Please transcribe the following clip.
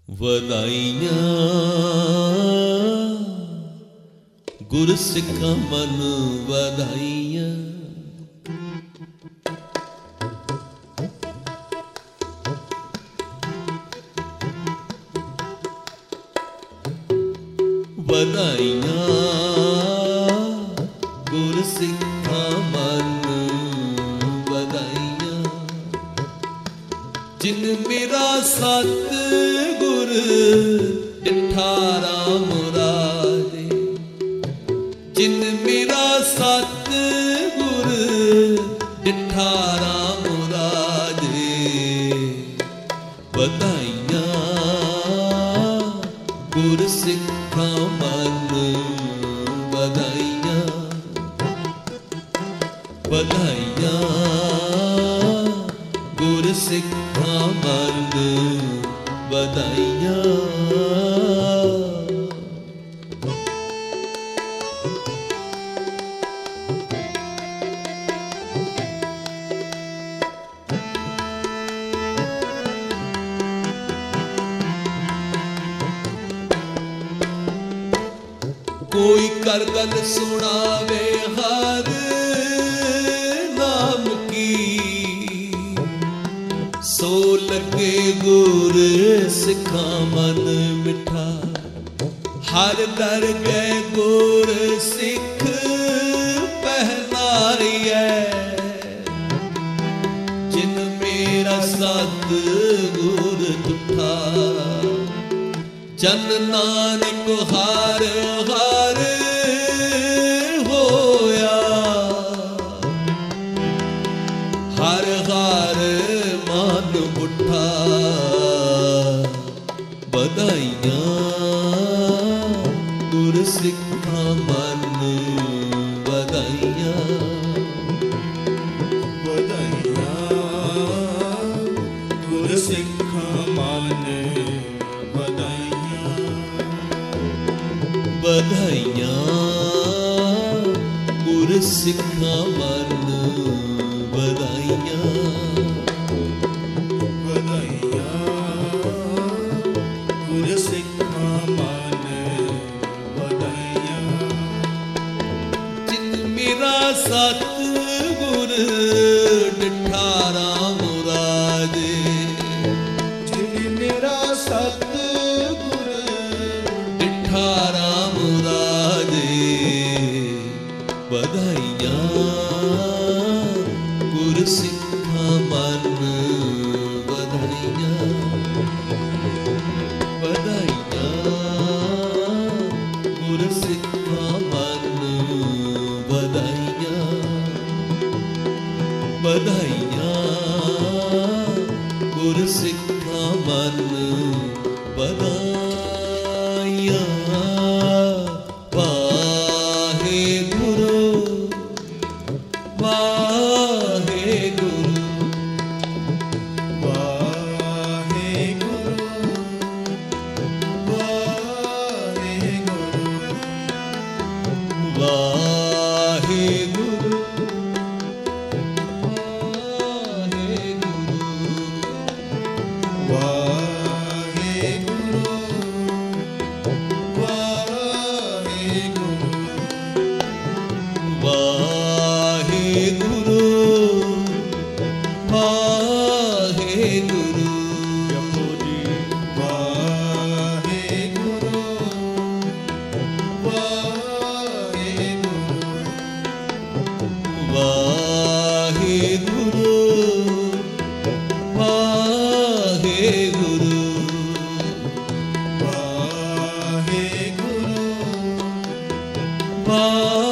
ਵਧਾਈਆਂ ਗੁਰਸਿੱਖਾਂ ਮਨ ਵਧਾਈਆਂ। ਵਧਾਈਆਂ ਗੁਰਸਿੱਖਾਂ ਮਨ ਵਧਾਈਆਂ। ਜਿਨ ਮੇਰਾ ਸਤਿਗੁਰ ਡਿਠਾ ਰਾਮ ਰਾਜੇ, ਜਿਨ ਮੇਰਾ ਸਤਿਗੁਰ ਡਿਠਾ ਰਾਮ ਰਾਜੇ। ਵਧਾਈਆਂ ਗੁਰਸਿੱਖਾਂ ਮਨ ਵਧਾਈਆਂ। ਵਧਾਈਆਂ ਗੁਰਸਿੱਖਾਂ ਮਨ ਵਧਾਈਆਂ। कोई कर गल सुनावे हर नाम की, सो लगे गुर सिखा मन मिठा। हर दर गए गुर सिख पहनारिए, जिन मेरा सतगुर दुठा। जन नानक हार हार होया, हर हार मान उठा। ਵਧਾਈਆਂ ਗੁਰਸਿੱਖਾਂ ਮਨ ਵਧਾਈਆਂ। ਵਧਾਈਆਂ ਗੁਰਸਿੱਖਾਂ ਮਨ ਵਧਾਈਆਂ। ਵਧਾਈਆਂ ਗੁਰਸਿੱਖਾਂ ਮਨ ਵਧਾਈਆਂ। ਵਧਾਈਆਂ ਗੁਰਸਿੱਖਾਂ ਮਨ ਵਧਾਈਆਂ। ਜਿਨ ਮੇਰਾ ਸਤਿਗੁਰ ਡਿਠਾ ਰਾਮ ਰਾਜੇ, ਜਿਨ ਮੇਰਾ ਸਤਿਗੁਰ ਡਿਠਾ ਰਾਮ ਰਾਜੇ। ਵਧਾਈਆਂ ਗੁਰਸਿੱਖਾਂ ਮਨ ਵਧਾਈਆਂ। ਵਧਾਈਆਂ ਗੁਰਸਿੱਖਾਂ ਮਨ ਵਧਾਈਆਂ। ਵਧਾਈਆਂ ਗੁਰਸਿੱਖਾਂ ਮਨ ਵਧਾਈਆਂ। ਵਾਹਿਗੁਰੂ ਵਾਹਿਗੁਰੂ ਵਾਹਿਗੁਰੂ ਵਾਹਿਗੁਰੂ ਵਾਹਿਗੁਰੂ ਵਾਹਿਗੁਰੂ ਵਾਹਿਗੁਰੂ ਵਾਹਿਗੁਰੂ ਵਾਹਿਗੁਰੂ। ਜਪੋ ਜੀ ਵਾਹਿਗੁਰੂ ਵਾਹਿਗੁਰੂ ਵਾਹਿਗੁਰੂ ਵਾਹਿਗੁਰੂ ਵਾਹਿਗੁਰੂ ਵਾਹਿਗੁਰੂ।